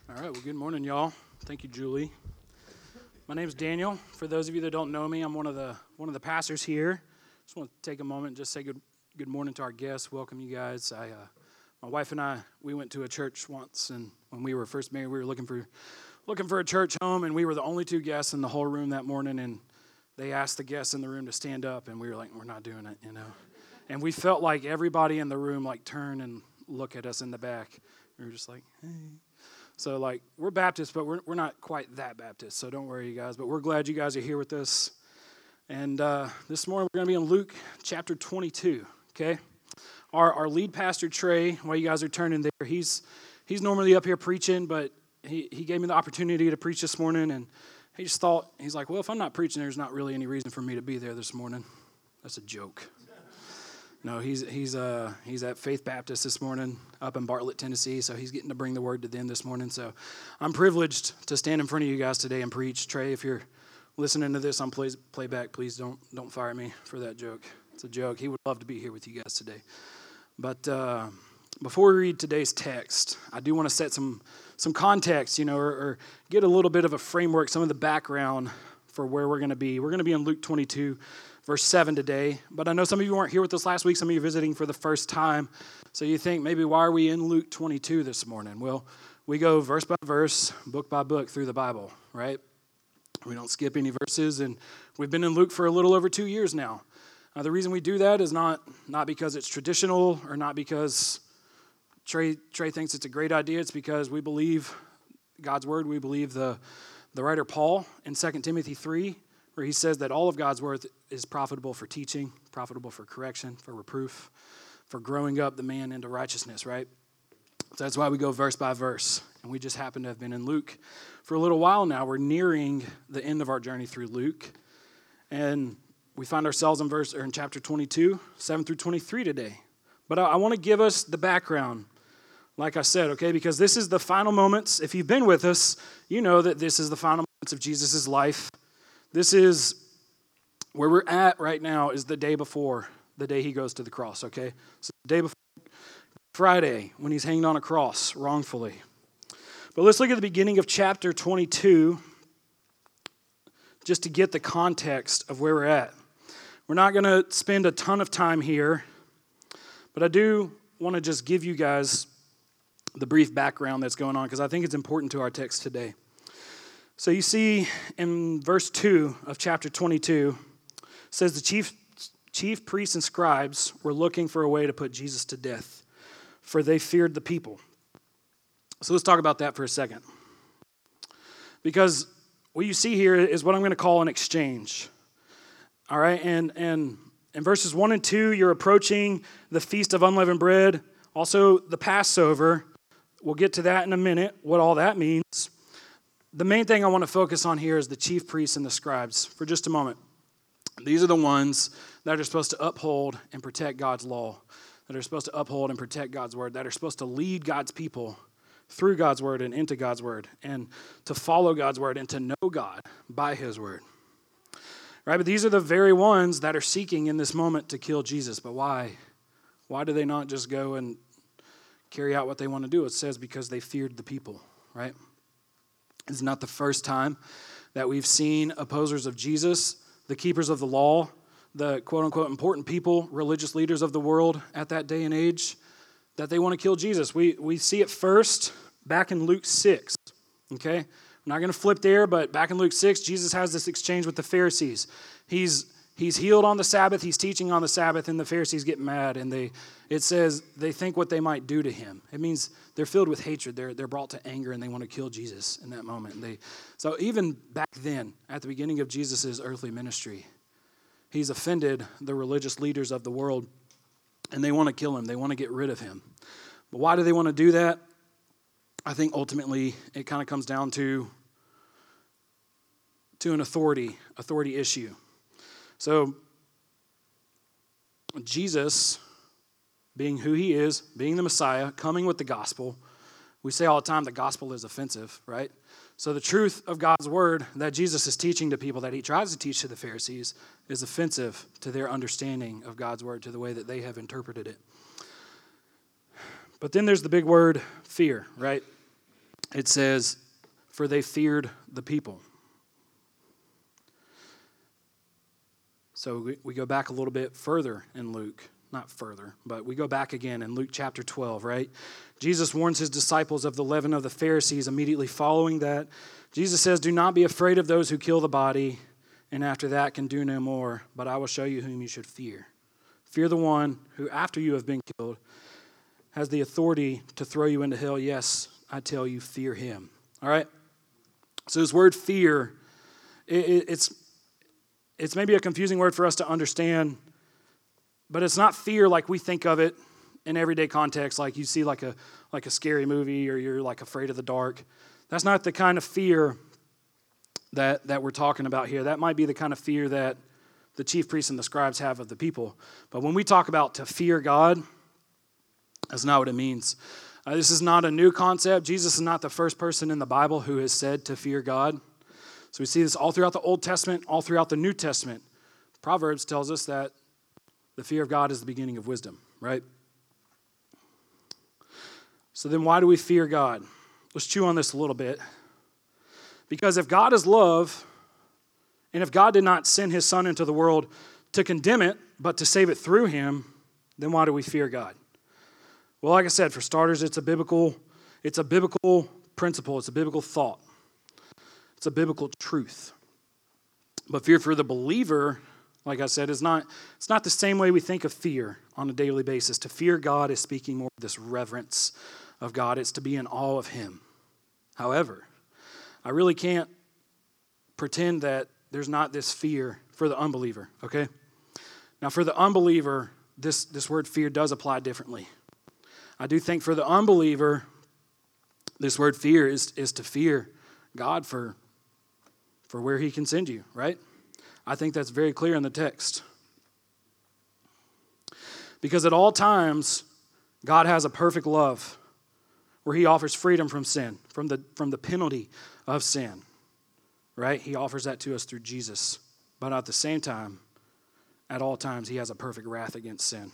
All right, well, good morning, y'all. Thank you, Julie. My name's Daniel. For those of you that don't know me, I'm one of the pastors here. Just want to take a moment and just say good morning to our guests. Welcome you guys. My wife and I, we went to a church once, and when we were first married, we were looking for a church home, and we were the only two guests in the whole room that morning, and they asked the guests in the room to stand up, and we were like, we're not doing it, you know. And we felt like everybody in the room like turn and look at us in the back. We were just like, hey. So, like, we're Baptists, but we're not quite that Baptist, so don't worry, you guys. But we're glad you guys are here with us. And this morning, we're going to be in Luke chapter 22, okay? Our lead pastor, Trey, while you guys are turning there, he's normally up here preaching, but he gave me the opportunity to preach this morning, and he just thought, he's like, well, if I'm not preaching, there's not really any reason for me to be there this morning. That's a joke. No, he's at Faith Baptist this morning up in Bartlett, Tennessee, so he's getting to bring the word to them this morning. So I'm privileged to stand in front of you guys today and preach. Trey, if you're listening to this on playback, please don't fire me for that joke. It's a joke. He would love to be here with you guys today. But before we read today's text, I do want to set some context, or get a little bit of a framework, some of the background for where we're going to be. We're going to be in Luke 22, verse 7 today. But I know some of you weren't here with us last week. Some of you are visiting for the first time. So you think, maybe why are we in Luke 22 this morning? Well, we go verse by verse, book by book through the Bible, right? We don't skip any verses. And we've been in Luke for a little over 2 years now. The reason we do that is not because it's traditional or not because Trey thinks it's a great idea. It's because we believe God's word. We believe the writer Paul in 2 Timothy 3, where he says that all of God's word is profitable for teaching, profitable for correction, for reproof, for growing up the man into righteousness, right? So that's why we go verse by verse. And we just happen to have been in Luke for a little while now. We're nearing the end of our journey through Luke. And we find ourselves in chapter 22, 7 through 23 today. But I want to give us the background, like I said, okay? Because this is the final moments. If you've been with us, you know that this is the final moments of Jesus' life. This is where we're at right now, is the day before the day he goes to the cross, okay? So the day before Friday, when he's hanged on a cross wrongfully. But let's look at the beginning of chapter 22, just to get the context of where we're at. We're not going to spend a ton of time here, but I do want to just give you guys the brief background that's going on, because I think it's important to our text today. So you see in verse 2 of chapter 22, it says the chief priests and scribes were looking for a way to put Jesus to death, for they feared the people. So let's talk about that for a second. Because what you see here is what I'm going to call an exchange. All right, and in verses 1 and 2, you're approaching the Feast of Unleavened Bread, also the Passover. We'll get to that in a minute, what all that means. The main thing I want to focus on here is the chief priests and the scribes for just a moment. These are the ones that are supposed to uphold and protect God's law, that are supposed to uphold and protect God's word, that are supposed to lead God's people through God's word and into God's word, and to follow God's word and to know God by his word. Right? But these are the very ones that are seeking in this moment to kill Jesus. But why? Why do they not just go and carry out what they want to do? It says because they feared the people, right? It's not the first time that we've seen opposers of Jesus, the keepers of the law, the quote-unquote important people, religious leaders of the world at that day and age, that they want to kill Jesus. We see it first back in Luke 6, okay? I'm not going to flip there, but back in Luke 6, Jesus has this exchange with the Pharisees. He's healed on the Sabbath, he's teaching on the Sabbath, and the Pharisees get mad, and it says they think what they might do to him. It means they're filled with hatred. They're brought to anger, and they want to kill Jesus in that moment. So even back then, at the beginning of Jesus' earthly ministry, he's offended the religious leaders of the world, and they want to kill him. They want to get rid of him. But why do they want to do that? I think ultimately it kind of comes down to an authority issue. So Jesus, being who he is, being the Messiah, coming with the gospel, we say all the time the gospel is offensive, right? So the truth of God's word that Jesus is teaching to people, that he tries to teach to the Pharisees, is offensive to their understanding of God's word, to the way that they have interpreted it. But then there's the big word, fear, right? it says, for they feared the people. So we go back a little bit further in Luke. Not further, but we go back again in Luke chapter 12, right? Jesus warns his disciples of the leaven of the Pharisees immediately following that. Jesus says, do not be afraid of those who kill the body, and after that can do no more, but I will show you whom you should fear. Fear the one who, after you have been killed, has the authority to throw you into hell. Yes, I tell you, fear him. All right? So this word fear, it's maybe a confusing word for us to understand, but it's not fear like we think of it in everyday context, like you see like a scary movie or you're like afraid of the dark. That's not the kind of fear that we're talking about here. That might be the kind of fear that the chief priests and the scribes have of the people. But when we talk about to fear God, that's not what it means. This is not a new concept. Jesus is not the first person in the Bible who has said to fear God. So we see this all throughout the Old Testament, all throughout the New Testament. Proverbs tells us that the fear of God is the beginning of wisdom, right? So then why do we fear God? Let's chew on this a little bit. Because if God is love, and if God did not send his son into the world to condemn it, but to save it through him, then why do we fear God? Well, like I said, for starters, it's a biblical principle. It's a biblical thought. It's a biblical truth. But fear for the believer, like I said, it's not the same way we think of fear on a daily basis. To fear God is speaking more of this reverence of God. It's to be in awe of him. However, I really can't pretend that there's not this fear for the unbeliever, okay? Now, for the unbeliever, this word fear does apply differently. I do think for the unbeliever, this word fear is to fear God for where he can send you, right? I think that's very clear in the text. Because at all times, God has a perfect love where he offers freedom from sin, from the penalty of sin, right? He offers that to us through Jesus. But at the same time, at all times, he has a perfect wrath against sin.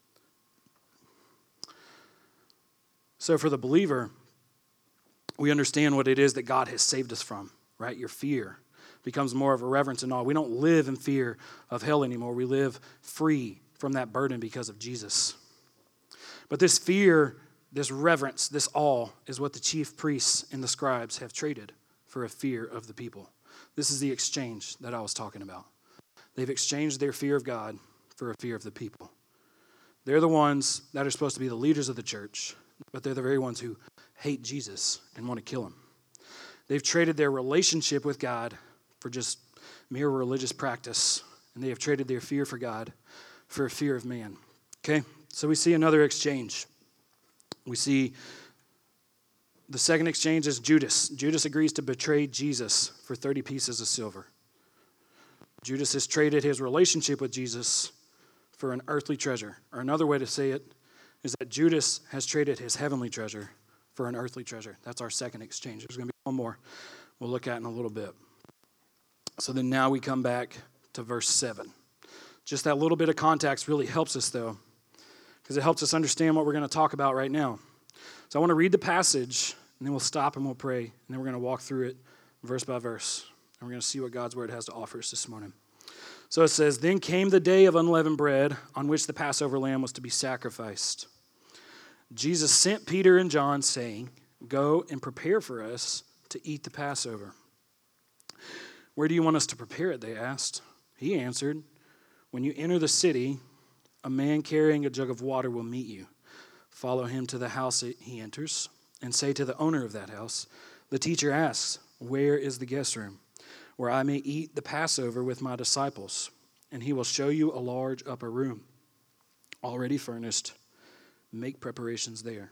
So for the believer, we understand what it is that God has saved us from, right? Your fear becomes more of a reverence and awe. We don't live in fear of hell anymore. We live free from that burden because of Jesus. But this fear, this reverence, this awe is what the chief priests and the scribes have traded for a fear of the people. This is the exchange that I was talking about. They've exchanged their fear of God for a fear of the people. They're the ones that are supposed to be the leaders of the church, but they're the very ones who hate Jesus and want to kill him. They've traded their relationship with God for just mere religious practice, and they have traded their fear for God for a fear of man. Okay, so we see another exchange. We see the second exchange is Judas. Judas agrees to betray Jesus for 30 pieces of silver. Judas has traded his relationship with Jesus for an earthly treasure. Or another way to say it is that Judas has traded his heavenly treasure for an earthly treasure. That's our second exchange. There's going to be one more we'll look at in a little bit. So then now we come back to verse 7. Just that little bit of context really helps us, though, because it helps us understand what we're going to talk about right now. So I want to read the passage, and then we'll stop and we'll pray, and then we're going to walk through it verse by verse, and we're going to see what God's word has to offer us this morning. So it says, "Then came the day of unleavened bread on which the Passover lamb was to be sacrificed. Jesus sent Peter and John, saying, 'Go and prepare for us to eat the Passover.' 'Where do you want us to prepare it?' they asked. He answered, 'When you enter the city, a man carrying a jug of water will meet you. Follow him to the house he enters, and say to the owner of that house, "The teacher asks, where is the guest room, where I may eat the Passover with my disciples?" And he will show you a large upper room, already furnished. Make preparations there.'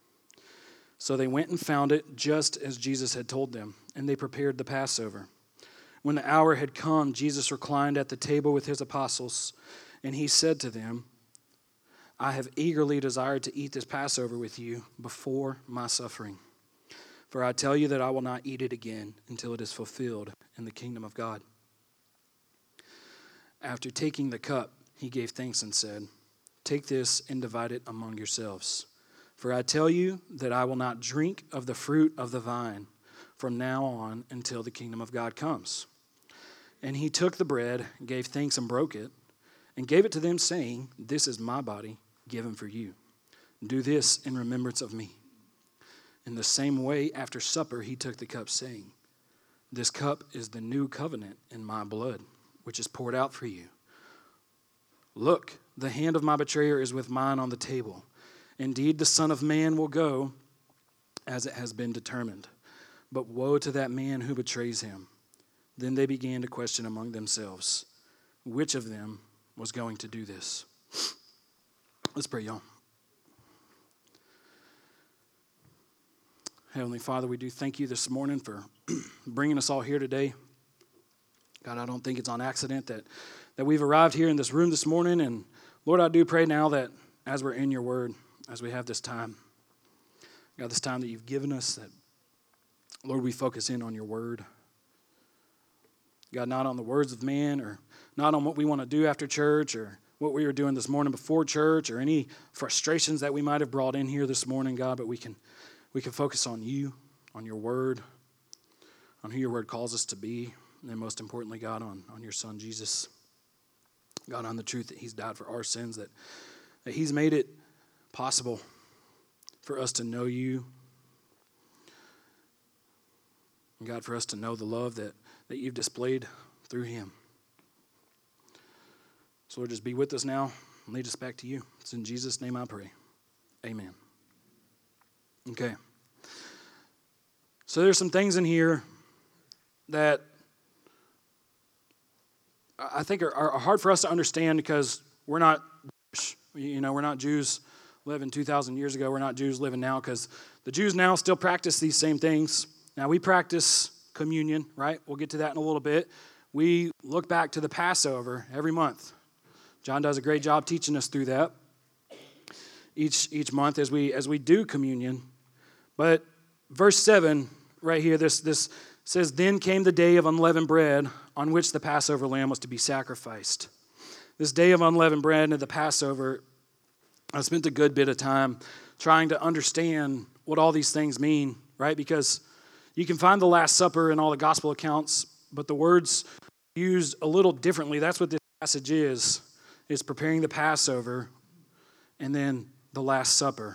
So they went and found it just as Jesus had told them, and they prepared the Passover. When the hour had come, Jesus reclined at the table with his apostles, and he said to them, 'I have eagerly desired to eat this Passover with you before my suffering. For I tell you that I will not eat it again until it is fulfilled in the kingdom of God.' After taking the cup, he gave thanks and said, 'Take this and divide it among yourselves. For I tell you that I will not drink of the fruit of the vine from now on until the kingdom of God comes." And he took the bread, gave thanks, and broke it, and gave it to them, saying, "This is my body given for you. Do this in remembrance of me." In the same way, after supper, he took the cup, saying, "This cup is the new covenant in my blood, which is poured out for you. Look, the hand of my betrayer is with mine on the table. Indeed, the Son of Man will go as it has been determined. But woe to that man who betrays him." Then they began to question among themselves which of them was going to do this. Let's pray, y'all. Heavenly Father, we do thank you this morning for bringing us all here today. God, I don't think it's on accident that we've arrived here in this room this morning. And Lord, I do pray now that as we're in your word, as we have this time, God, this time that you've given us, that, Lord, we focus in on your word. God, not on the words of man, or not on what we want to do after church, or what we were doing this morning before church, or any frustrations that we might have brought in here this morning, God, but we can focus on you, on your word, on who your word calls us to be, and then most importantly, God, on your son, Jesus. God, on the truth that he's died for our sins, that he's made it possible for us to know you, and God, for us to know the love that you've displayed through him. So Lord, just be with us now and lead us back to you. It's in Jesus' name I pray. Amen. Okay. So there's some things in here that I think are hard for us to understand because we're not Jewish. We're not Jews living 2,000 years ago. We're not Jews living now, because the Jews now still practice these same things. Now, we practice communion, right? We'll get to that in a little bit. We look back to the Passover every month. John does a great job teaching us through that each month as we do communion. But verse 7 right here, this says, "Then came the day of unleavened bread on which the Passover lamb was to be sacrificed." This day of unleavened bread and the Passover, I spent a good bit of time trying to understand what all these things mean, right? Because you can find the Last Supper in all the gospel accounts, but the words used a little differently. That's what this passage is. It's preparing the Passover and then the Last Supper.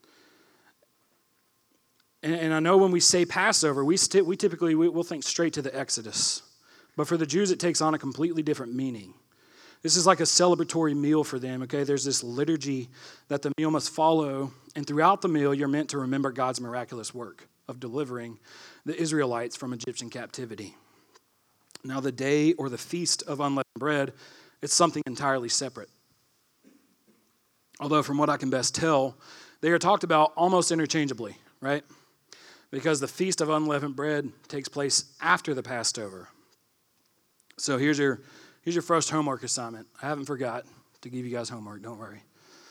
And I know when we say Passover, we typically we'll think straight to the Exodus. But for the Jews, it takes on a completely different meaning. This is like a celebratory meal for them, okay? There's this liturgy that the meal must follow, and throughout the meal, you're meant to remember God's miraculous work of delivering the Israelites from Egyptian captivity. Now, the day or the feast of unleavened bread, it's something entirely separate. Although, from what I can best tell, they are talked about almost interchangeably, right? Because the feast of unleavened bread takes place after the Passover. So here's your first homework assignment. I haven't forgot to give you guys homework, don't worry.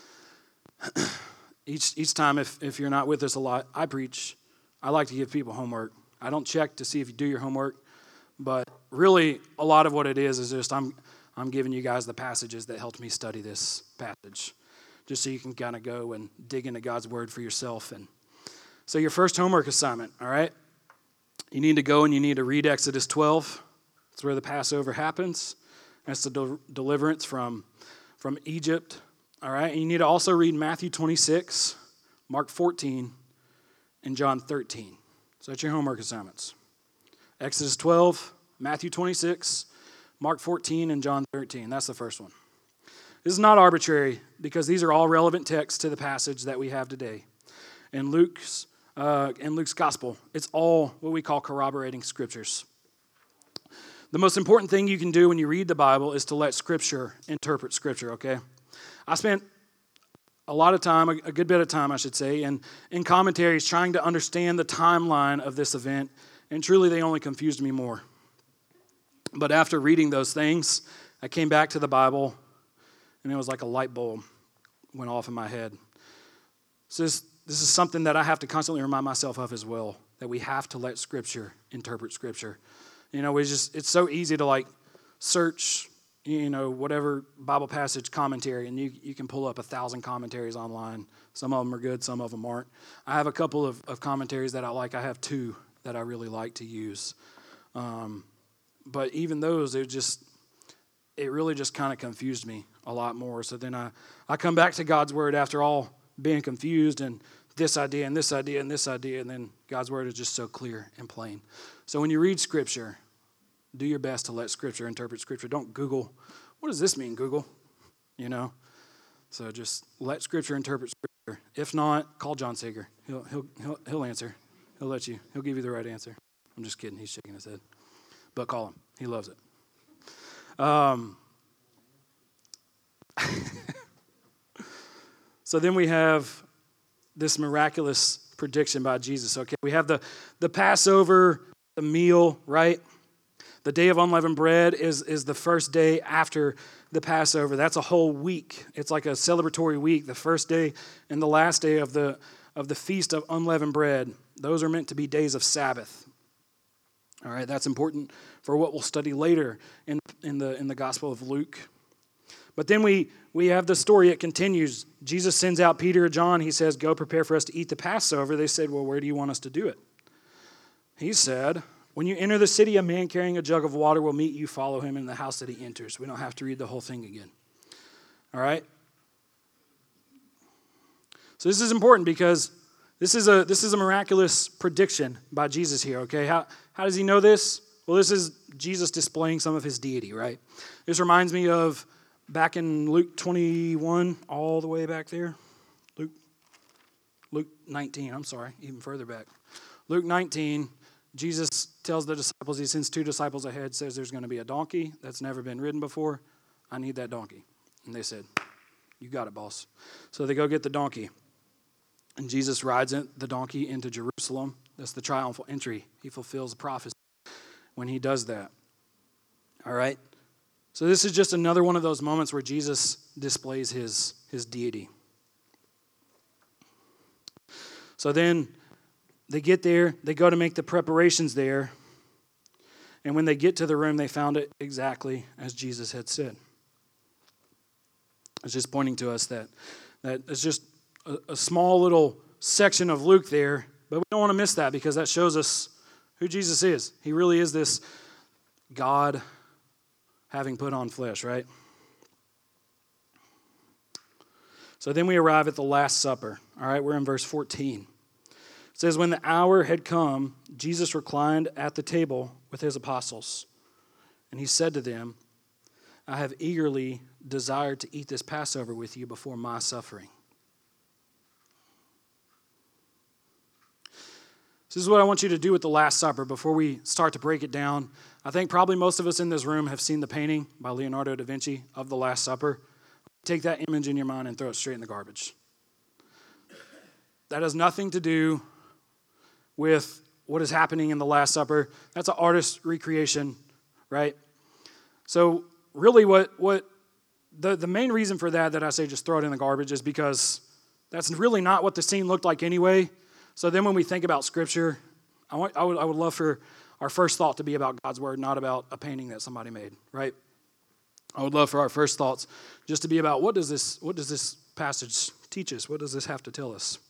Each time, if you're not with us a lot, I preach. I like to give people homework. I don't check to see if you do your homework, but really a lot of what it is just I'm giving you guys the passages that helped me study this passage, just so you can kind of go and dig into God's word for yourself. And so your first homework assignment, all right? You need to go and you need to read Exodus 12. That's where the Passover happens. That's the deliverance from Egypt, all right? And you need to also read Matthew 26, Mark 14, and John 13. So that's your homework assignments. Exodus 12, Matthew 26, Mark 14, and John 13. That's the first one. This is not arbitrary because these are all relevant texts to the passage that we have today. In Luke's gospel, it's all what we call corroborating scriptures. The most important thing you can do when you read the Bible is to let Scripture interpret Scripture, okay? I spent a lot of time, a good bit of time, I should say, in commentaries trying to understand the timeline of this event, and truly they only confused me more. But after reading those things, I came back to the Bible, and it was like a light bulb went off in my head. So this is something that I have to constantly remind myself of as well, that we have to let Scripture interpret Scripture. It's so easy to search, whatever Bible passage commentary, and you can pull up 1,000 commentaries online. Some of them are good, some of them aren't. I have a couple of commentaries that I like. I have 2 that I really like to use. But even those, it really just kind of confused me a lot more. So then I come back to God's Word after all being confused and this idea and this idea and this idea, and then God's Word is just so clear and plain. So when you read Scripture, do your best to let Scripture interpret Scripture. Don't Google, what does this mean, Google? So just let Scripture interpret Scripture. If not, call John Sager. He'll answer. He'll give you the right answer. I'm just kidding. He's shaking his head. But call him. He loves it. So then we have this miraculous prediction by Jesus. Okay, we have the Passover, the meal, right? The Day of Unleavened Bread is the first day after the Passover. That's a whole week. It's like a celebratory week. The first day and the last day of the Feast of Unleavened Bread. Those are meant to be days of Sabbath. All right, that's important for what we'll study later in the Gospel of Luke. But then we have the story. It continues. Jesus sends out Peter and John. He says, go prepare for us to eat the Passover. They said, well, where do you want us to do it? He said, when you enter the city, a man carrying a jug of water will meet you. Follow him in the house that he enters. We don't have to read the whole thing again. All right? So this is important because this is a miraculous prediction by Jesus here, okay? How does he know this? Well, this is Jesus displaying some of his deity, right? This reminds me of back in Luke 21, all the way back there. Luke 19, I'm sorry, even further back. Luke 19, Jesus tells the disciples, he sends 2 disciples ahead, says there's going to be a donkey that's never been ridden before. I need that donkey. And they said, you got it, boss. So they go get the donkey. And Jesus rides the donkey into Jerusalem. That's the triumphal entry. He fulfills the prophecy when he does that. All right? So this is just another one of those moments where Jesus displays his deity. So then they get there. They go to make the preparations there. And when they get to the room, they found it exactly as Jesus had said. It's just pointing to us that it's just a small little section of Luke there, but we don't want to miss that because that shows us who Jesus is. He really is this God having put on flesh, right? So then we arrive at the Last Supper. All right, we're in verse 14. It says, when the hour had come, Jesus reclined at the table with his apostles, and he said to them, I have eagerly desired to eat this Passover with you before my suffering. This is what I want you to do with the Last Supper before we start to break it down. I think probably most of us in this room have seen the painting by Leonardo da Vinci of the Last Supper. Take that image in your mind and throw it straight in the garbage. That has nothing to do with what is happening in the Last Supper. That's an artist's recreation, right? So really what the main reason for that I say just throw it in the garbage is because that's really not what the scene looked like anyway. So then when we think about Scripture, I would love for our first thought to be about God's Word, not about a painting that somebody made, right? I would love for our first thoughts just to be about what does this passage teach us? What does this have to tell us?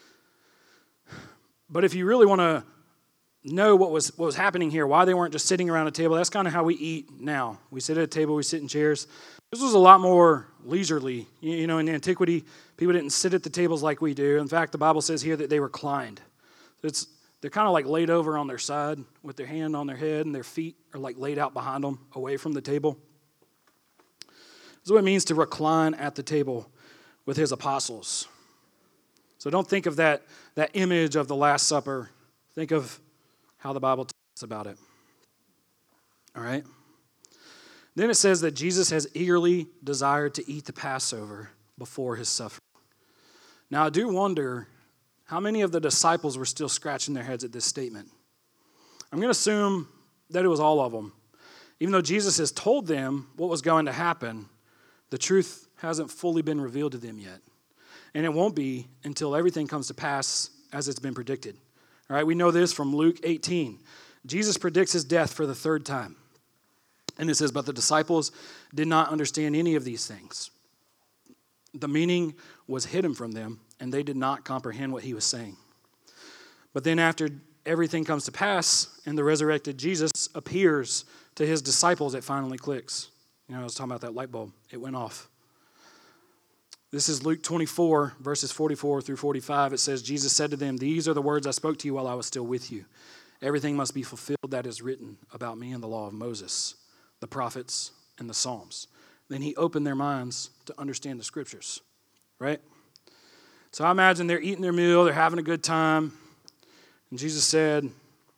But if you really want to know what was happening here, why they weren't just sitting around a table, that's kind of how we eat now. We sit at a table, we sit in chairs. This was a lot more leisurely. In antiquity, people didn't sit at the tables like we do. In fact, the Bible says here that they reclined. They're kind of like laid over on their side with their hand on their head, and their feet are like laid out behind them, away from the table. This is what it means to recline at the table with his apostles. So don't think of that image of the Last Supper. Think of how the Bible tells us about it. All right? Then it says that Jesus has eagerly desired to eat the Passover before his suffering. Now, I do wonder how many of the disciples were still scratching their heads at this statement. I'm going to assume that it was all of them. Even though Jesus has told them what was going to happen, the truth hasn't fully been revealed to them yet. And it won't be until everything comes to pass as it's been predicted. All right, we know this from Luke 18. Jesus predicts his death for the 3rd time. And it says, but the disciples did not understand any of these things. The meaning was hidden from them, and they did not comprehend what he was saying. But then after everything comes to pass and the resurrected Jesus appears to his disciples, it finally clicks. I was talking about that light bulb. It went off. This is Luke 24, verses 44 through 45. It says, Jesus said to them, these are the words I spoke to you while I was still with you. Everything must be fulfilled that is written about me in the law of Moses, the prophets, and the Psalms. Then he opened their minds to understand the scriptures, right? So I imagine they're eating their meal, they're having a good time. And Jesus said,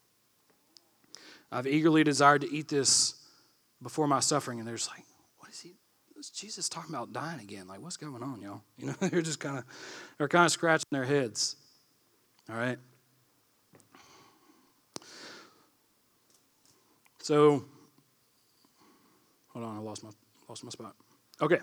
I've eagerly desired to eat this before my suffering. And they're just like, what is he? Is Jesus talking about dying again? Like, what's going on, y'all? They're just kind of scratching their heads. All right. So, hold on, I lost my spot. Okay.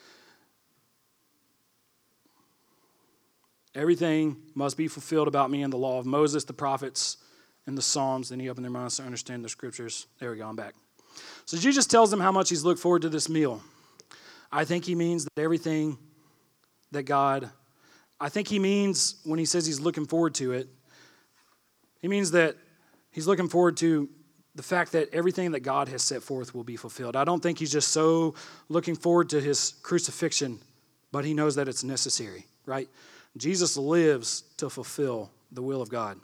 Everything must be fulfilled about me in the law of Moses, the prophets, and the Psalms. Then he opened their minds to understand the scriptures. There we go, I'm back. So Jesus tells them how much he's looked forward to this meal. I think he means that everything that God, I think he means when he says he's looking forward to it, he means that he's looking forward to the fact that everything that God has set forth will be fulfilled. I don't think he's just so looking forward to his crucifixion, but he knows that it's necessary, right? Jesus lives to fulfill the will of God.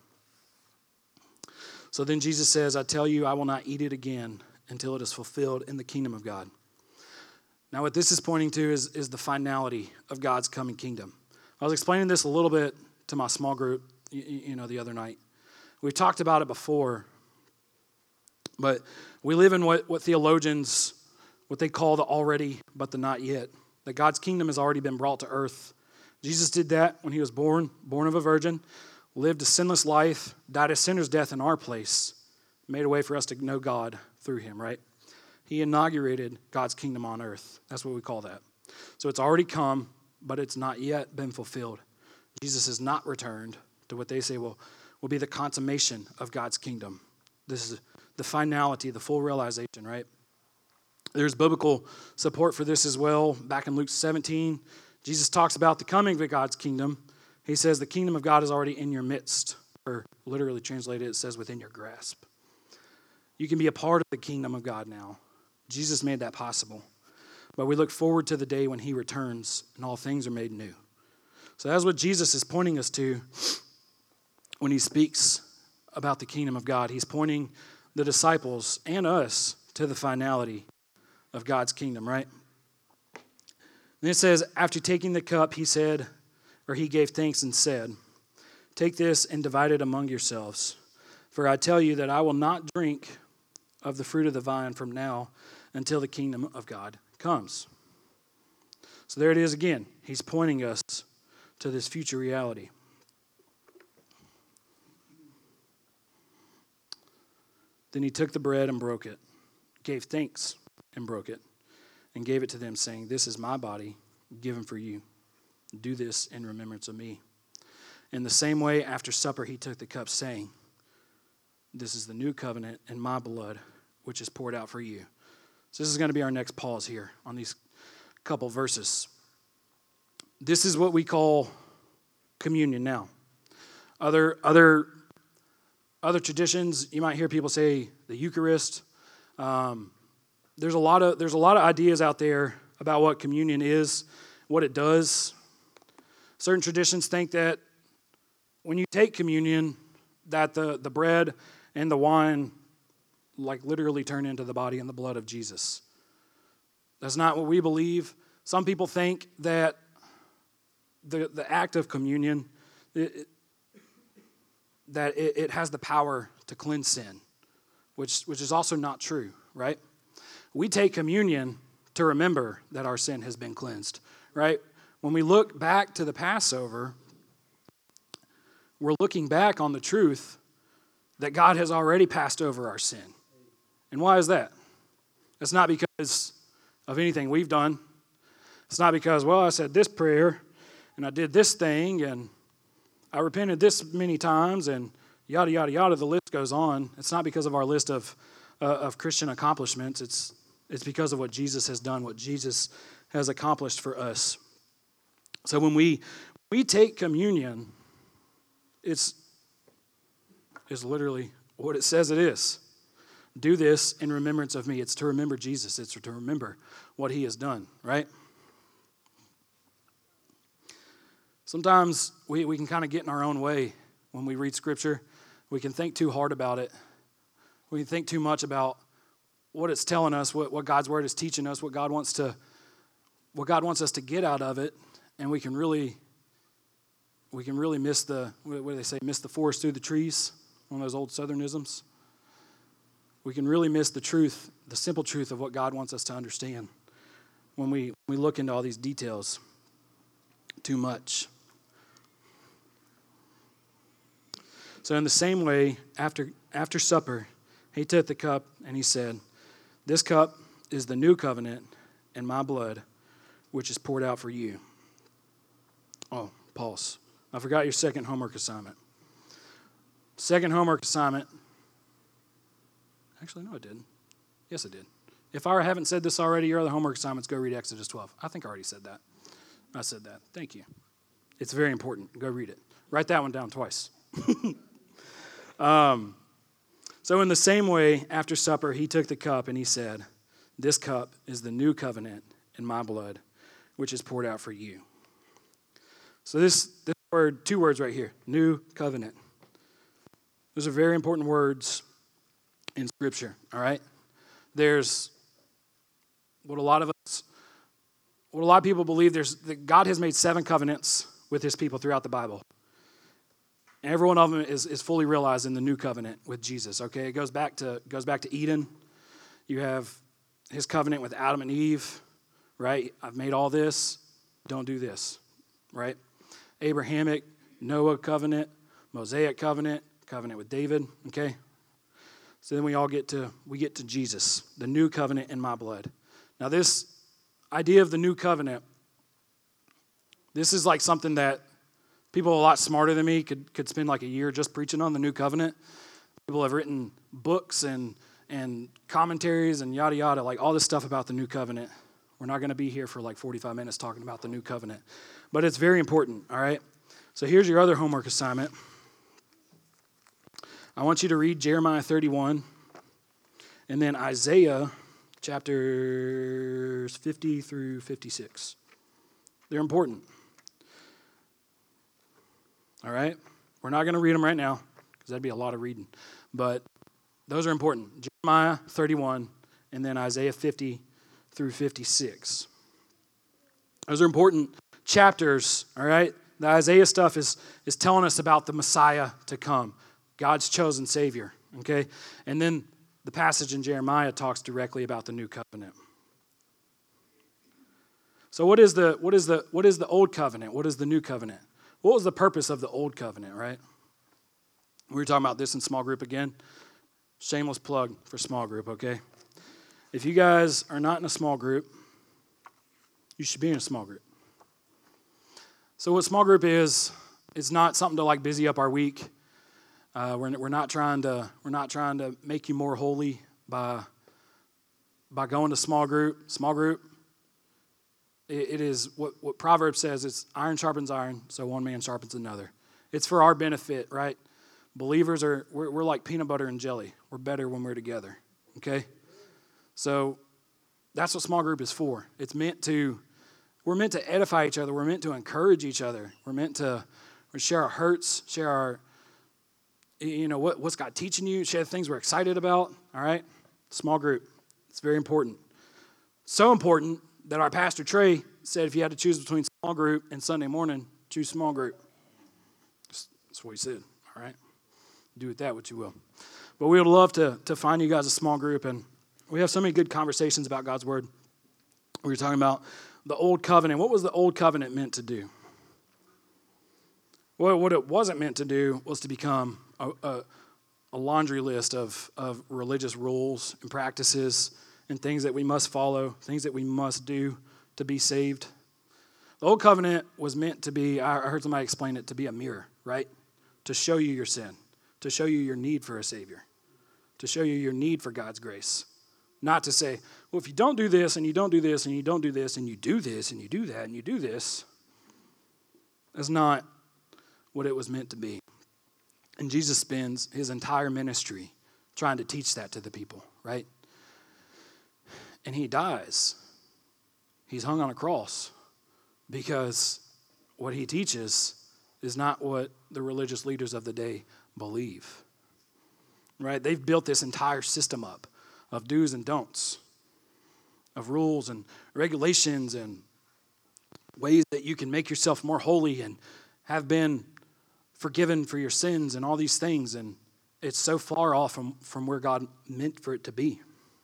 So then Jesus says, I tell you, I will not eat it again until it is fulfilled in the kingdom of God. Now what this is pointing to is the finality of God's coming kingdom. I was explaining this a little bit to my small group, the other night. We've talked about it before, but we live in what theologians, what they call the already but the not yet. That God's kingdom has already been brought to earth. Jesus did that when he was born of a virgin, lived a sinless life, died a sinner's death in our place, made a way for us to know God through him, right? He inaugurated God's kingdom on earth. That's what we call that. So it's already come, but it's not yet been fulfilled. Jesus has not returned to what they say will be the consummation of God's kingdom. This is the finality, the full realization, right? There's biblical support for this as well. Back in Luke 17, Jesus talks about the coming of God's kingdom. He says the kingdom of God is already in your midst, or literally translated, it says within your grasp. You can be a part of the kingdom of God now. Jesus made that possible. But we look forward to the day when he returns and all things are made new. So that's what Jesus is pointing us to when he speaks about the kingdom of God. He's pointing the disciples and us to the finality of God's kingdom, right? And it says, after taking the cup, he gave thanks and said, take this and divide it among yourselves. For I tell you that I will not drink of the fruit of the vine from now until the kingdom of God comes. So there it is again. He's pointing us to this future reality. Then he took the bread and broke it, gave thanks and broke it, and gave it to them, saying, this is my body given for you. Do this in remembrance of me. In the same way, after supper, he took the cup, saying, this is the new covenant in my blood, which is poured out for you. So this is going to be our next pause here on these couple verses. This is what we call communion now. Other traditions, you might hear people say the Eucharist. There's a lot of ideas out there about what communion is, what it does. Certain traditions think that when you take communion, that the bread and the wine like literally turn into the body and the blood of Jesus. That's not what we believe. Some people think that the act of communion, it has the power to cleanse sin, which is also not true, right? We take communion to remember that our sin has been cleansed, right? When we look back to the Passover, we're looking back on the truth that God has already passed over our sin. And why is that? It's not because of anything we've done. It's not because, well, I said this prayer, and I did this thing, and I repented this many times, and yada, yada, yada, the list goes on. It's not because of our list of of Christian accomplishments. It's because of what Jesus has done, what Jesus has accomplished for us. So when we take communion, it's literally what it says it is. Do this in remembrance of me. It's to remember Jesus. It's to remember what he has done, right? Sometimes we can kind of get in our own way when we read Scripture. We can think too hard about it. We can think too much about what it's telling us, what God's Word is teaching us, what God wants us to get out of it, and we can really miss the, what do they say, miss the forest through the trees, one of those old Southernisms. We can really miss the truth, the simple truth of what God wants us to understand when we look into all these details too much. So in the same way, after supper, he took the cup and he said, "This cup is the new covenant in my blood, which is poured out for you." Oh, pause. I forgot your second homework assignment. Second homework assignment. Actually, no, I didn't. Yes, I did. If I haven't said this already, your other homework assignments, go read Exodus 12. I think I already said that. I said that. Thank you. It's very important. Go read it. Write that one down twice. So in the same way, after supper, he took the cup and he said, "This cup is the new covenant in my blood, which is poured out for you." So this word, two words right here, new covenant. Those are very important words in Scripture, all right? There's what a lot of people believe, that God has made 7 covenants with his people throughout the Bible. And every one of them is fully realized in the new covenant with Jesus, okay? It goes back to Eden. You have his covenant with Adam and Eve, right? I've made all this, don't do this, right? Abrahamic, Noah covenant, Mosaic covenant with David, okay? So then we get to Jesus, the new covenant in my blood. Now this idea of the new covenant, this is like something that people a lot smarter than me could spend like a year just preaching on the new covenant. People have written books and commentaries and yada yada, like all this stuff about the new covenant. We're not going to be here for like 45 minutes talking about the new covenant. But it's very important, all right? So here's your other homework assignment. I want you to read Jeremiah 31 and then Isaiah chapters 50 through 56. They're important. All right? We're not going to read them right now because that'd be a lot of reading. But those are important. Jeremiah 31 and then Isaiah 50 through 56. Those are important chapters, all right? The Isaiah stuff is telling us about the Messiah to come, God's chosen Savior, okay? And then the passage in Jeremiah talks directly about the new covenant. So what is the old covenant? What is the new covenant? What was the purpose of the old covenant, right? We were talking about this in small group again. Shameless plug for small group, okay? If you guys are not in a small group, you should be in a small group. So what small group is, it's not something to like busy up our week. We're not trying to make you more holy by going to small group. Small group, it is what Proverbs says. It's iron sharpens iron, so one man sharpens another. It's for our benefit, right? Believers we're like peanut butter and jelly. We're better when we're together. Okay, so that's what small group is for. We're meant to edify each other. We're meant to encourage each other. We're meant to share our hurts, share our, what's God teaching you, share the things we're excited about, all right? Small group. It's very important. So important that our pastor, Trey, said if you had to choose between small group and Sunday morning, choose small group. That's what he said, all right? Do with that what you will. But we would love to find you guys a small group, and we have so many good conversations about God's Word. We were talking about the old covenant. What was the old covenant meant to do? Well, what it wasn't meant to do was to become a laundry list of religious rules and practices and things that we must follow, things that we must do to be saved. The old covenant was meant to be, I heard somebody explain it, to be a mirror, right? To show you your sin, to show you your need for a Savior, to show you your need for God's grace. Not to say, well, if you don't do this, and you don't do this, and you don't do this, and you do this, and you do that, and you do this, that's not what it was meant to be. And Jesus spends his entire ministry trying to teach that to the people, right? And he dies. He's hung on a cross because what he teaches is not what the religious leaders of the day believe, right? They've built this entire system up of do's and don'ts, of rules and regulations and ways that you can make yourself more holy and have been forgiven for your sins and all these things. And it's so far off from where God meant for it to be.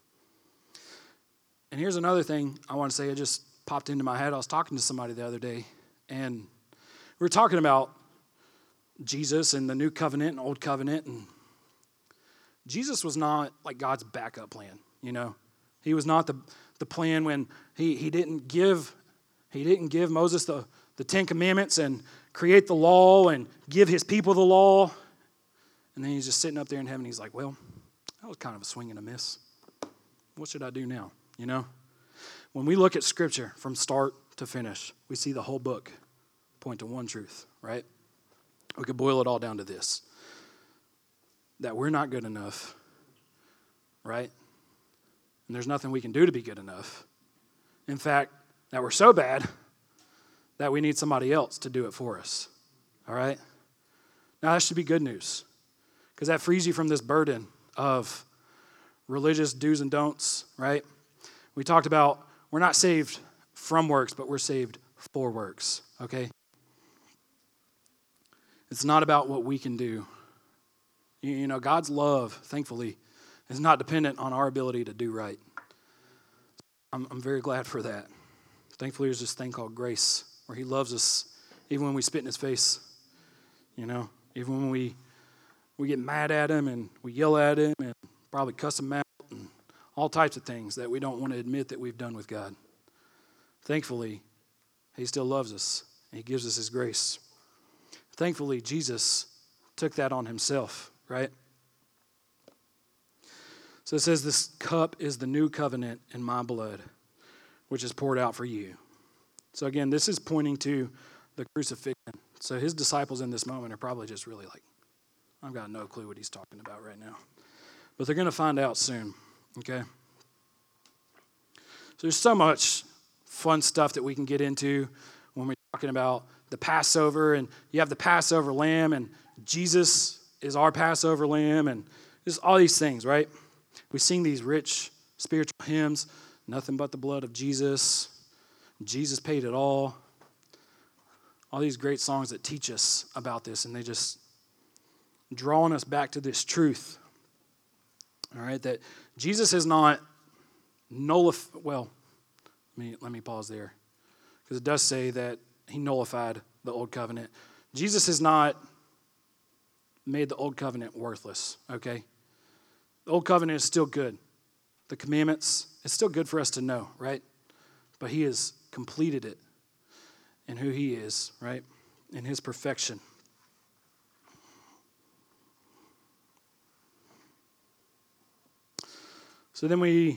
And here's another thing I want to say. It just popped into my head. I was talking to somebody the other day, and we were talking about Jesus and the new covenant and old covenant. And Jesus was not like God's backup plan, you know. He was not the plan when he didn't give Moses the Ten Commandments and create the law and give his people the law. And then he's just sitting up there in heaven. He's like, well, that was kind of a swing and a miss. What should I do now? You know, when we look at Scripture from start to finish, we see the whole book point to one truth, right? We could boil it all down to this, that we're not good enough, right? And there's nothing we can do to be good enough. In fact, that we're so bad that we need somebody else to do it for us, all right? Now, that should be good news because that frees you from this burden of religious do's and don'ts, right? We talked about we're not saved from works, but we're saved for works, okay? It's not about what we can do. You know, God's love, thankfully, is not dependent on our ability to do right. I'm very glad for that. Thankfully, there's this thing called grace where he loves us even when we spit in his face, you know, even when we get mad at him and we yell at him and probably cuss him out and all types of things that we don't want to admit that we've done with God. Thankfully, he still loves us. And he gives us his grace. Thankfully, Jesus took that on himself, right? So it says, this cup is the new covenant in my blood, which is poured out for you. So again, this is pointing to the crucifixion. So his disciples in this moment are probably just really like, I've got no clue what he's talking about right now. But they're going to find out soon, okay? So there's so much fun stuff that we can get into when we're talking about the Passover, and you have the Passover lamb, and Jesus is our Passover lamb, and just all these things, right? We sing these rich spiritual hymns, nothing but the blood of Jesus. Jesus paid it all. All these great songs that teach us about this, and they just drawing us back to this truth. All right, that Jesus has not nullified. Well, let me pause there, because it does say that he nullified the old covenant. Jesus has not made the old covenant worthless. Okay, the old covenant is still good. The commandments, it's still good for us to know, right? But he has completed it in who he is, right? In his perfection. So then we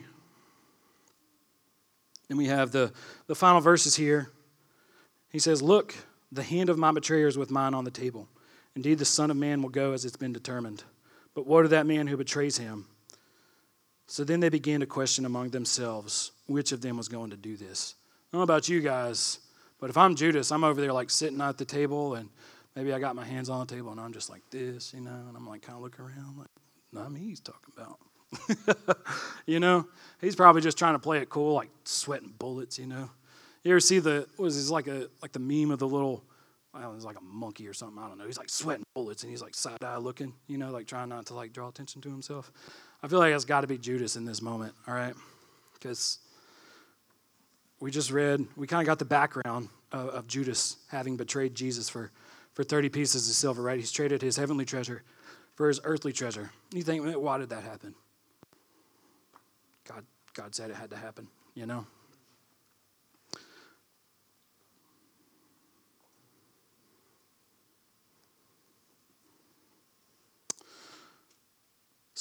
have the final verses here. He says, look, the hand of my betrayer is with mine on the table. Indeed, the Son of Man will go as it's been determined. But woe to that man who betrays him. So then they began to question among themselves which of them was going to do this. I don't know about you guys, but if I'm Judas, I'm over there like sitting at the table, and maybe I got my hands on the table, and I'm just like this, you know, and I'm like kind of looking around like, not me he's talking about. You know, he's probably just trying to play it cool, like sweating bullets, you know. You ever see the meme of the little, well, it's like a monkey or something, I don't know. He's like sweating bullets and he's like side-eye looking, you know, like trying not to like draw attention to himself. I feel like it's got to be Judas in this moment, all right? Because we kind of got the background of Judas having betrayed Jesus for 30 pieces of silver, right? He's traded his heavenly treasure for his earthly treasure. You think, why did that happen? God said it had to happen, you know?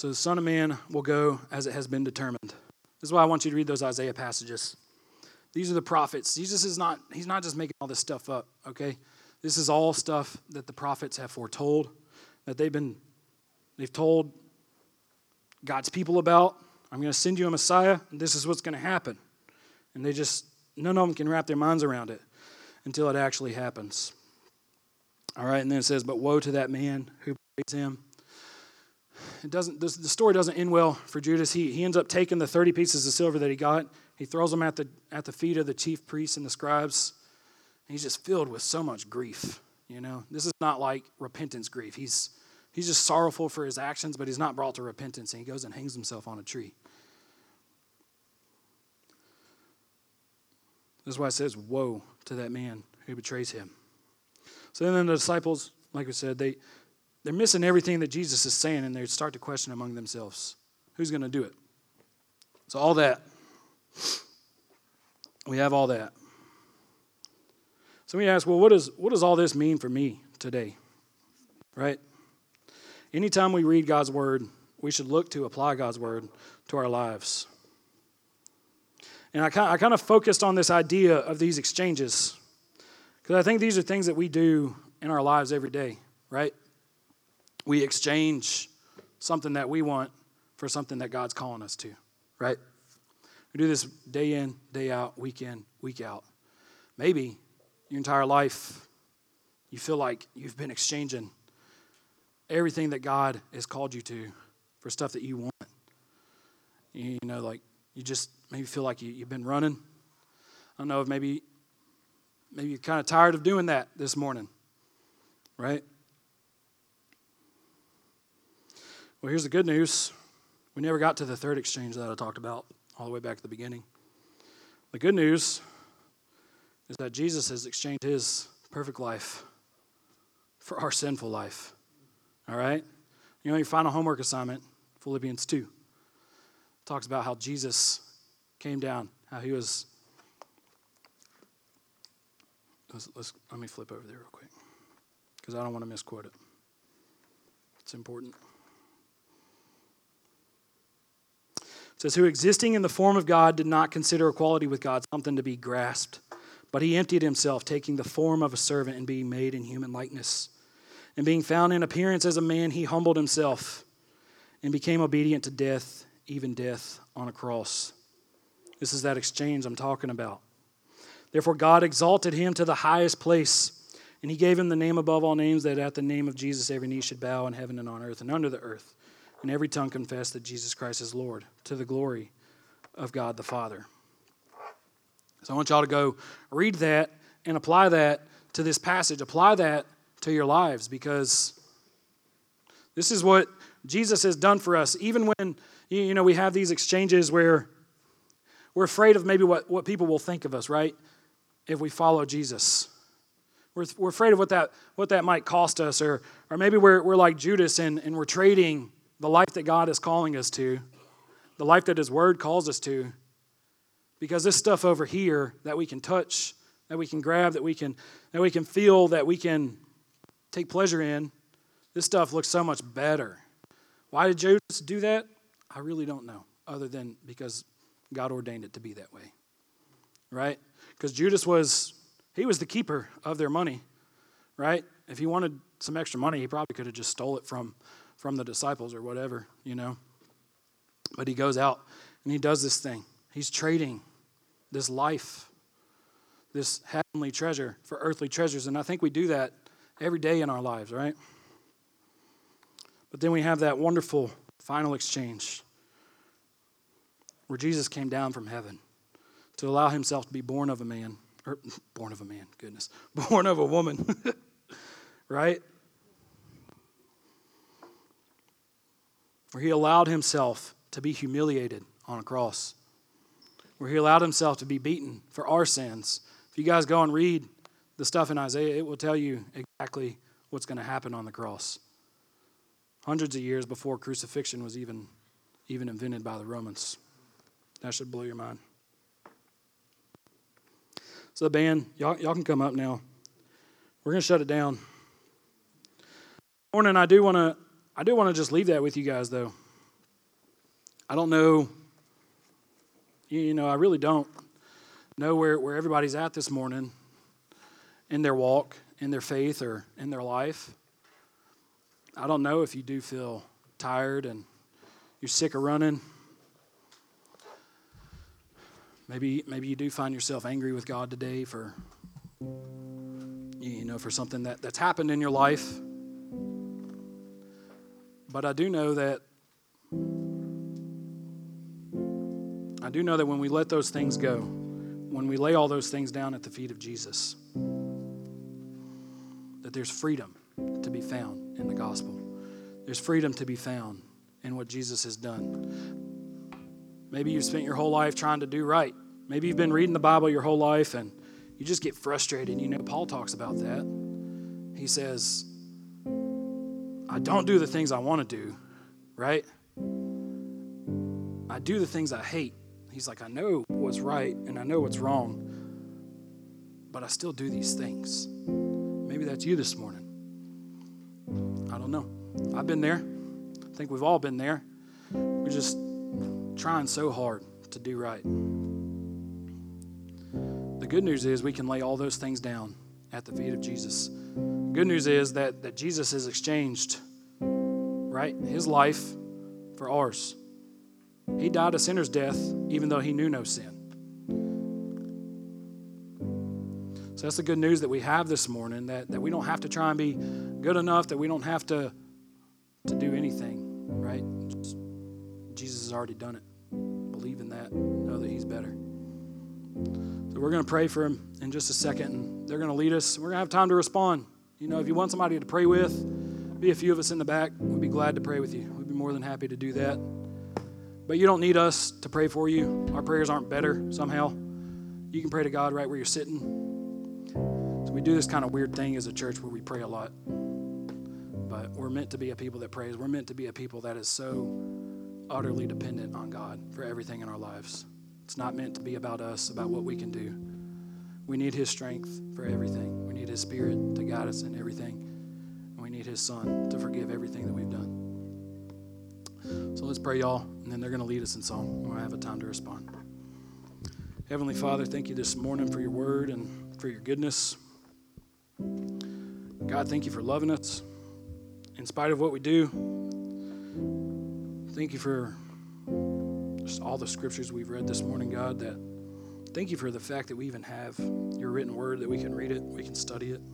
So the Son of Man will go as it has been determined. This is why I want you to read those Isaiah passages. These are the prophets. Jesus he's not just making all this stuff up, okay? This is all stuff that the prophets have foretold, that they've told God's people about. I'm going to send you a Messiah, and this is what's going to happen. And none of them can wrap their minds around it until it actually happens. All right, and then it says, but woe to that man who betrays him. The story doesn't end well for Judas. He ends up taking the 30 pieces of silver that he got. He throws them at the feet of the chief priests and the scribes. And he's just filled with so much grief. This is not like repentance grief. He's just sorrowful for his actions, but he's not brought to repentance. And he goes and hangs himself on a tree. This is why it says, woe to that man who betrays him. So then the disciples, like we said, they're missing everything that Jesus is saying, and they start to question among themselves, who's going to do it? So all that. We have all that. So we ask, well, what does all this mean for me today? Right? Anytime we read God's word, we should look to apply God's word to our lives. And I kind of focused on this idea of these exchanges, because I think these are things that we do in our lives every day, right? We exchange something that we want for something that God's calling us to, right? We do this day in, day out, week in, week out. Maybe your entire life you feel like you've been exchanging everything that God has called you to for stuff that you want. Like you just maybe feel like you've been running. I don't know if maybe you're kind of tired of doing that this morning, right? Well, here's the good news. We never got to the third exchange that I talked about all the way back at the beginning. The good news is that Jesus has exchanged his perfect life for our sinful life. All right? Your final homework assignment, Philippians 2, talks about how Jesus came down, how he was... Let me flip over there real quick, because I don't want to misquote it. It's important. It says, who existing in the form of God did not consider equality with God something to be grasped, but he emptied himself, taking the form of a servant and being made in human likeness. And being found in appearance as a man, he humbled himself and became obedient to death, even death on a cross. This is that exchange I'm talking about. Therefore God exalted him to the highest place, and he gave him the name above all names, that at the name of Jesus every knee should bow in heaven and on earth and under the earth, and every tongue confess that Jesus Christ is Lord, to the glory of God the Father. So I want y'all to go read that and apply that to this passage. Apply that to your lives, because this is what Jesus has done for us. Even when we have these exchanges where we're afraid of maybe what people will think of us, right? If we follow Jesus. We're afraid of what that might cost us, or maybe we're like Judas and we're trading the life that God is calling us to, the life that his word calls us to, because this stuff over here that we can touch, that we can grab, that we can feel, that we can take pleasure in, this stuff looks so much better. Why did Judas do that? I really don't know, other than because God ordained it to be that way, right? Because Judas was the keeper of their money, right? If he wanted some extra money, he probably could have just stole it from the disciples or whatever, But he goes out and he does this thing. He's trading this life, this heavenly treasure for earthly treasures. And I think we do that every day in our lives, right? But then we have that wonderful final exchange where Jesus came down from heaven to allow himself to be born of a man, born of a woman, right? Where he allowed himself to be humiliated on a cross, where he allowed himself to be beaten for our sins. If you guys go and read the stuff in Isaiah, it will tell you exactly what's going to happen on the cross. Hundreds of years before crucifixion was even invented by the Romans. That should blow your mind. So the band, y'all can come up now. We're going to shut it down. Morning, I do want to just leave that with you guys, though. I don't know, I really don't know where everybody's at this morning in their walk, in their faith, or in their life. I don't know if you do feel tired and you're sick of running. Maybe you do find yourself angry with God today for something that's happened in your life. But I do know that when we let those things go, when we lay all those things down at the feet of Jesus, that there's freedom to be found in the gospel. There's freedom to be found in what Jesus has done. Maybe you've spent your whole life trying to do right. Maybe you've been reading the Bible your whole life and you just get frustrated. Paul talks about that. He says, I don't do the things I want to do, right? I do the things I hate. He's like, I know what's right and I know what's wrong, but I still do these things. Maybe that's you this morning. I don't know. I've been there. I think we've all been there. We're just trying so hard to do right. The good news is we can lay all those things down at the feet of Jesus. The good news is that Jesus has exchanged, right, his life for ours. He died a sinner's death even though he knew no sin. So that's the good news that we have this morning, that we don't have to try and be good enough, that we don't have to do anything, right? Jesus has already done it. Believe in that. Know that he's better. So we're going to pray for him in just a second, and they're going to lead us. We're going to have time to respond. If you want somebody to pray with, be a few of us in the back. We'd be glad to pray with you. We'd be more than happy to do that. But you don't need us to pray for you. Our prayers aren't better somehow. You can pray to God right where you're sitting. So we do this kind of weird thing as a church where we pray a lot. But we're meant to be a people that prays. We're meant to be a people that is so utterly dependent on God for everything in our lives. It's not meant to be about us, about what we can do. We need his strength for everything. We need his spirit to guide us in everything. And we need his son to forgive everything that we've done. So let's pray, y'all, and then they're going to lead us in song. We're going to have a time to respond. Heavenly Father, thank you this morning for your word and for your goodness. God, thank you for loving us in spite of what we do. Thank you for just all the scriptures we've read this morning, God. Thank you for the fact that we even have your written word, that we can read it, we can study it.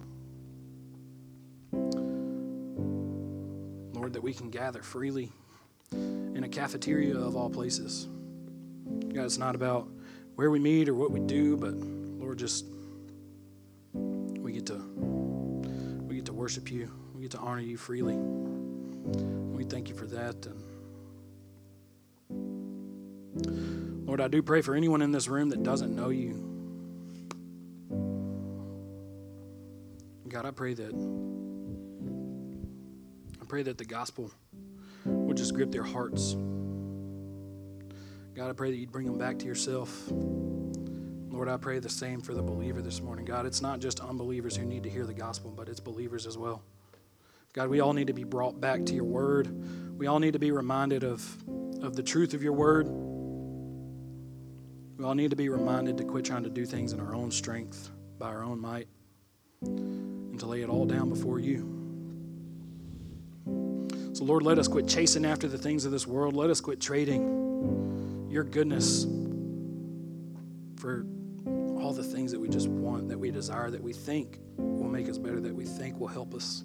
Lord, that we can gather freely in a cafeteria of all places. God, it's not about where we meet or what we do, but Lord, just we get to worship you. We get to honor you freely. And we thank you for that. And Lord, I do pray for anyone in this room that doesn't know you. God, I pray that the gospel would just grip their hearts. God, I pray that you'd bring them back to yourself. Lord, I pray the same for the believer this morning. God, it's not just unbelievers who need to hear the gospel, but it's believers as well. God, we all need to be brought back to your word. We all need to be reminded of the truth of your word. We all need to be reminded to quit trying to do things in our own strength, by our own might, and to lay it all down before you. So, Lord, let us quit chasing after the things of this world. Let us quit trading your goodness for all the things that we just want, that we desire, that we think will make us better, that we think will help us.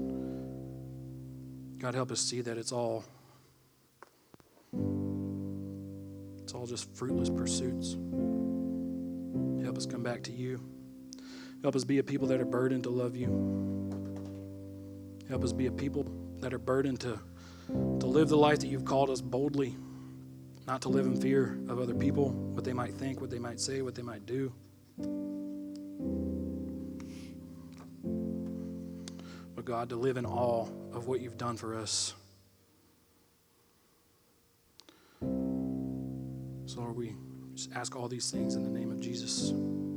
God, help us see that it's all just fruitless pursuits. Help us come back to you. Help us be a people that are burdened to love you. Help us be a people that are burdened to live the life that you've called us boldly, not to live in fear of other people, what they might think, what they might say, what they might do. But God, to live in awe of what you've done for us. So Lord, we just ask all these things in the name of Jesus.